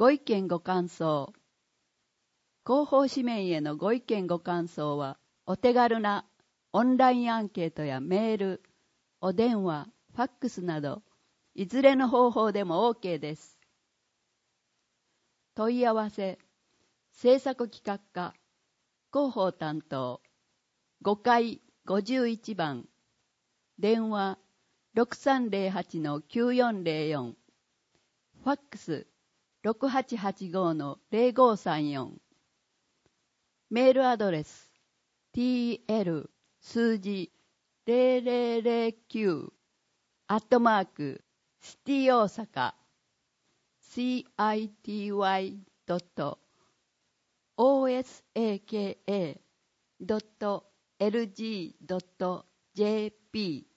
ご意見ご感想。広報紙面へのご意見ご感想は、お手軽なオンラインアンケートやメール、お電話、ファックスなど、いずれの方法でも OK です。問い合わせ、制作企画課、広報担当、5階51番、電話 6308-9404、ファックス 6885-0534、メールアドレス tl 数字0009@cityosaka city.osaka.lg.jp